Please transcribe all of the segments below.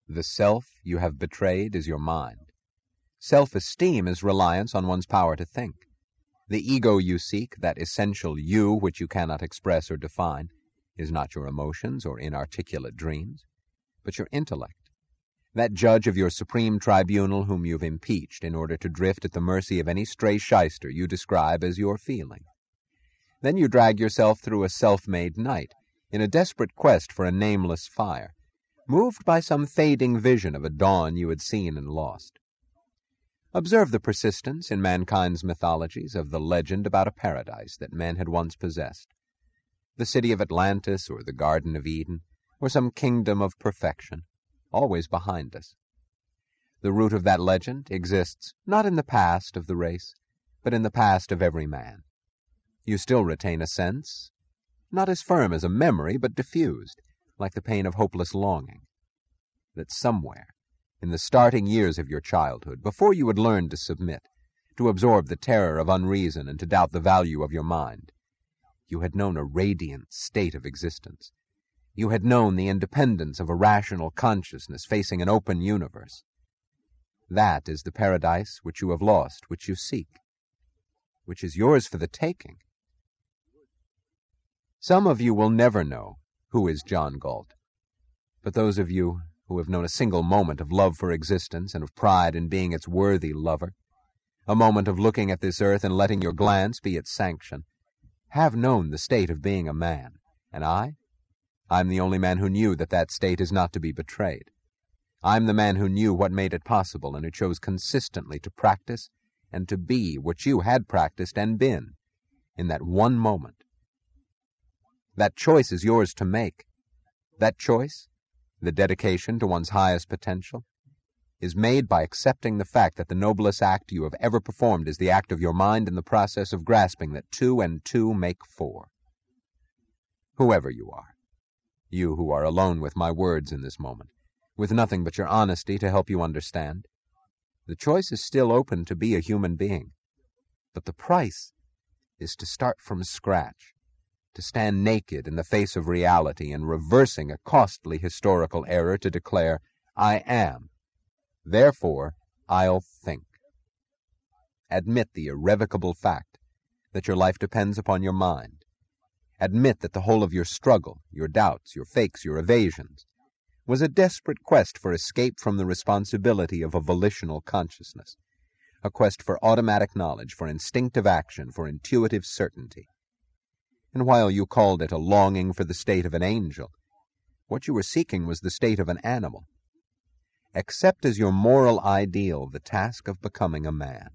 The self you have betrayed is your mind. Self-esteem is reliance on one's power to think. The ego you seek, that essential you which you cannot express or define, is not your emotions or inarticulate dreams, but your intellect. That judge of your supreme tribunal whom you've impeached in order to drift at the mercy of any stray shyster you describe as your feeling. Then you drag yourself through a self-made night, in a desperate quest for a nameless fire, moved by some fading vision of a dawn you had seen and lost. Observe the persistence in mankind's mythologies of the legend about a paradise that men had once possessed. The city of Atlantis or the Garden of Eden, or some kingdom of perfection, always behind us. The root of that legend exists not in the past of the race, but in the past of every man. You still retain a sense, not as firm as a memory, but diffused, like the pain of hopeless longing, that somewhere, in the starting years of your childhood, before you had learned to submit, to absorb the terror of unreason and to doubt the value of your mind, you had known a radiant state of existence. You had known the independence of a rational consciousness facing an open universe. That is the paradise which you have lost, which you seek, which is yours for the taking. Some of you will never know who is John Galt, but those of you who have known a single moment of love for existence and of pride in being its worthy lover, a moment of looking at this earth and letting your glance be its sanction, have known the state of being a man, and I'm the only man who knew that that state is not to be betrayed. I'm the man who knew what made it possible and who chose consistently to practice and to be what you had practiced and been in that one moment. That choice is yours to make. That choice, the dedication to one's highest potential, is made by accepting the fact that the noblest act you have ever performed is the act of your mind in the process of grasping that 2 and 2 make 4. Whoever you are, you who are alone with my words in this moment, with nothing but your honesty to help you understand, the choice is still open to be a human being. But the price is to start from scratch, to stand naked in the face of reality and reversing a costly historical error to declare, I am. Therefore, I'll think. Admit the irrevocable fact that your life depends upon your mind. Admit that the whole of your struggle, your doubts, your fakes, your evasions, was a desperate quest for escape from the responsibility of a volitional consciousness, a quest for automatic knowledge, for instinctive action, for intuitive certainty. And while you called it a longing for the state of an angel, what you were seeking was the state of an animal. Accept as your moral ideal the task of becoming a man.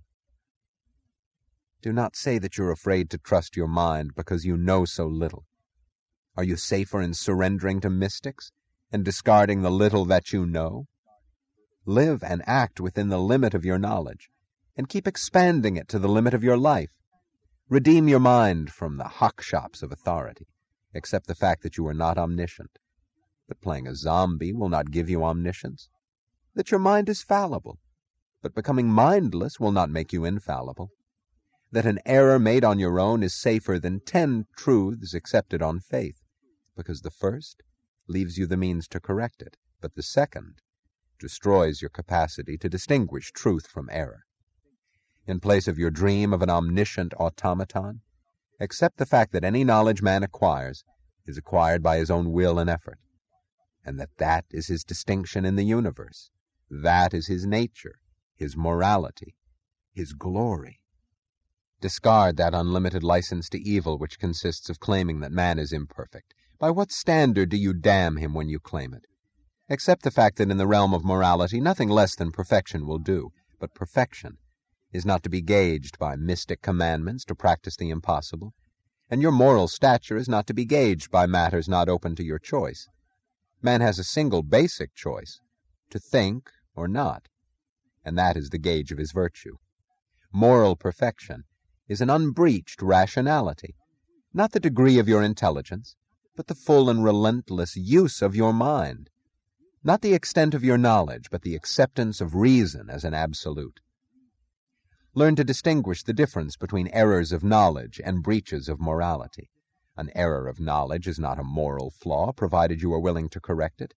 Do not say that you're afraid to trust your mind because you know so little. Are you safer in surrendering to mystics and discarding the little that you know? Live and act within the limit of your knowledge, and keep expanding it to the limit of your life. Redeem your mind from the hock-shops of authority. Accept the fact that you are not omniscient. But playing a zombie will not give you omniscience. That your mind is fallible, but becoming mindless will not make you infallible. That an error made on your own is safer than 10 truths accepted on faith, because the first leaves you the means to correct it, but the second destroys your capacity to distinguish truth from error. In place of your dream of an omniscient automaton, accept the fact that any knowledge man acquires is acquired by his own will and effort, and that is his distinction in the universe. That is his nature, his morality, his glory. Discard that unlimited license to evil which consists of claiming that man is imperfect. By what standard do you damn him when you claim it? Accept the fact that in the realm of morality nothing less than perfection will do, but perfection is not to be gauged by mystic commandments to practice the impossible, and your moral stature is not to be gauged by matters not open to your choice. Man has a single basic choice, to think or not, and that is the gauge of his virtue. Moral perfection is an unbreached rationality, not the degree of your intelligence, but the full and relentless use of your mind, not the extent of your knowledge, but the acceptance of reason as an absolute. Learn to distinguish the difference between errors of knowledge and breaches of morality. An error of knowledge is not a moral flaw, provided you are willing to correct it.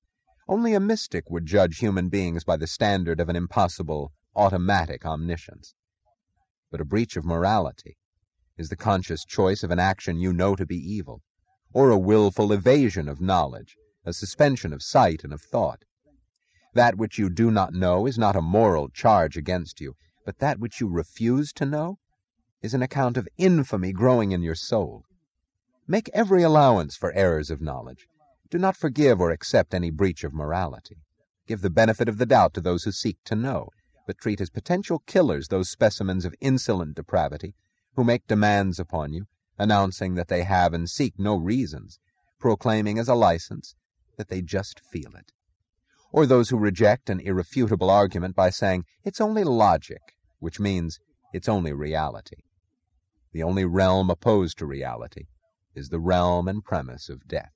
Only a mystic would judge human beings by the standard of an impossible, automatic omniscience. But a breach of morality is the conscious choice of an action you know to be evil, or a willful evasion of knowledge, a suspension of sight and of thought. That which you do not know is not a moral charge against you, but that which you refuse to know is an account of infamy growing in your soul. Make every allowance for errors of knowledge. Do not forgive or accept any breach of morality. Give the benefit of the doubt to those who seek to know, but treat as potential killers those specimens of insolent depravity who make demands upon you, announcing that they have and seek no reasons, proclaiming as a license that they just feel it. Or those who reject an irrefutable argument by saying, "It's only logic," which means it's only reality. The only realm opposed to reality is the realm and premise of death.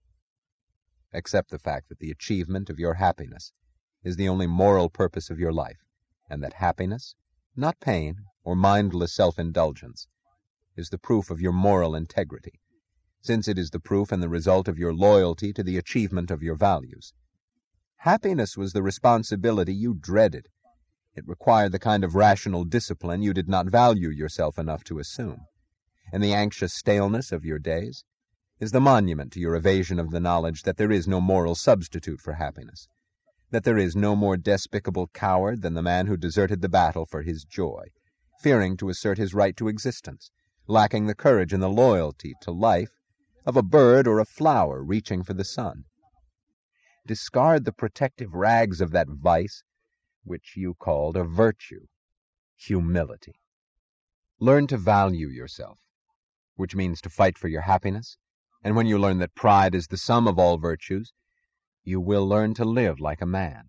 Accept the fact that the achievement of your happiness is the only moral purpose of your life, and that happiness, not pain or mindless self-indulgence, is the proof of your moral integrity, since it is the proof and the result of your loyalty to the achievement of your values. Happiness was the responsibility you dreaded. It required the kind of rational discipline you did not value yourself enough to assume, and the anxious staleness of your days is the monument to your evasion of the knowledge that there is no moral substitute for happiness, that there is no more despicable coward than the man who deserted the battle for his joy, fearing to assert his right to existence, lacking the courage and the loyalty to life of a bird or a flower reaching for the sun. Discard the protective rags of that vice which you called a virtue, humility. Learn to value yourself, which means to fight for your happiness, and when you learn that pride is the sum of all virtues, you will learn to live like a man.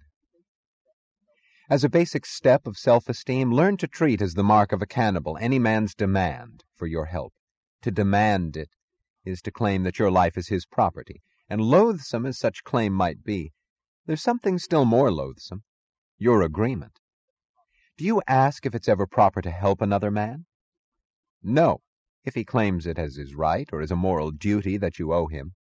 As a basic step of self-esteem, learn to treat as the mark of a cannibal any man's demand for your help. To demand it is to claim that your life is his property, and loathsome as such claim might be, there's something still more loathsome: your agreement. Do you ask if it's ever proper to help another man? No, if he claims it as his right or as a moral duty that you owe him.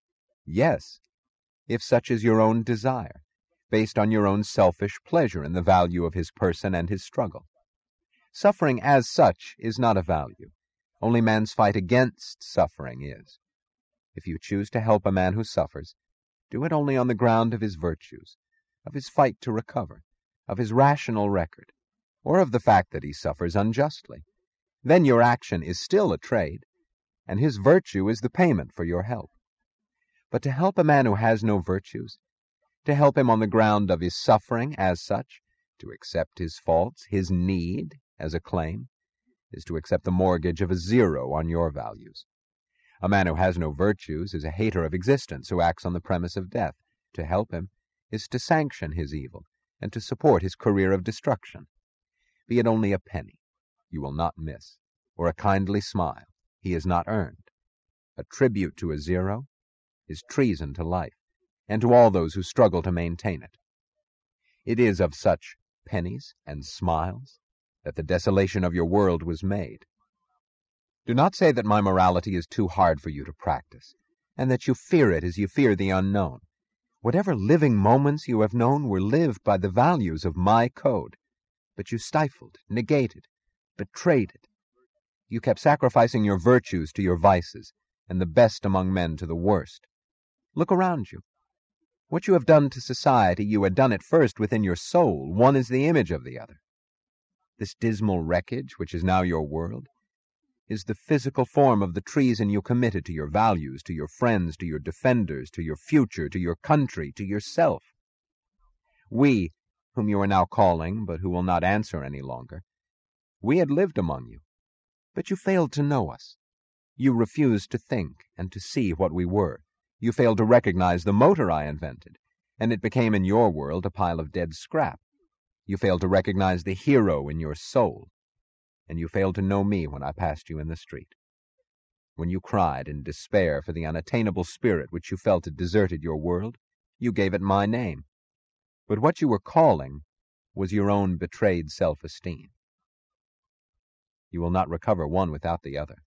Yes, if such is your own desire, based on your own selfish pleasure in the value of his person and his struggle. Suffering as such is not a value. Only man's fight against suffering is. If you choose to help a man who suffers, do it only on the ground of his virtues, of his fight to recover, of his rational record, or of the fact that he suffers unjustly. Then your action is still a trade, and his virtue is the payment for your help. But to help a man who has no virtues, to help him on the ground of his suffering as such, to accept his faults, his need, as a claim, is to accept the mortgage of a zero on your values. A man who has no virtues is a hater of existence who acts on the premise of death. To help him is to sanction his evil and to support his career of destruction. Be it only a penny, you will not miss, or a kindly smile he has not earned. A tribute to a zero is treason to life, and to all those who struggle to maintain it. It is of such pennies and smiles that the desolation of your world was made. Do not say that my morality is too hard for you to practice, and that you fear it as you fear the unknown. Whatever living moments you have known were lived by the values of my code, but you stifled, negated, betrayed it. You kept sacrificing your virtues to your vices, and the best among men to the worst. Look around you. What you have done to society, you had done it first within your soul. One is the image of the other. This dismal wreckage, which is now your world, is the physical form of the treason you committed to your values, to your friends, to your defenders, to your future, to your country, to yourself. We, whom you are now calling, but who will not answer any longer, we had lived among you, but you failed to know us. You refused to think and to see what we were. You failed to recognize the motor I invented, and it became in your world a pile of dead scrap. You failed to recognize the hero in your soul, and you failed to know me when I passed you in the street. When you cried in despair for the unattainable spirit which you felt had deserted your world, you gave it my name. But what you were calling was your own betrayed self-esteem. You will not recover one without the other.